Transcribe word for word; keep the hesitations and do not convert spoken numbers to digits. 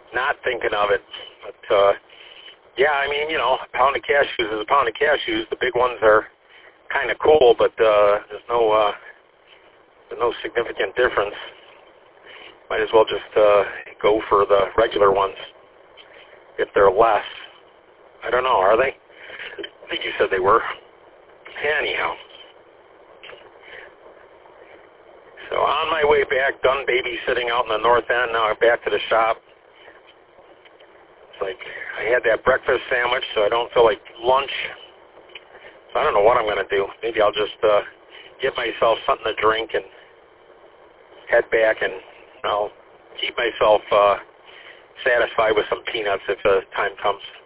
not thinking of it. But, uh, yeah, I mean, you know, a pound of cashews is a pound of cashews. The big ones are kind of cool, but uh, there's no uh, there's no significant difference. Might as well just uh, go for the regular ones if they're less. I don't know, are they? I think you said they were. Anyhow. So on my way back, done babysitting out in the north end, now I'm back to the shop. It's like I had that breakfast sandwich, so I don't feel like lunch. So I don't know what I'm going to do. Maybe I'll just uh, get myself something to drink and head back, and I'll keep myself uh, satisfied with some peanuts if the time comes.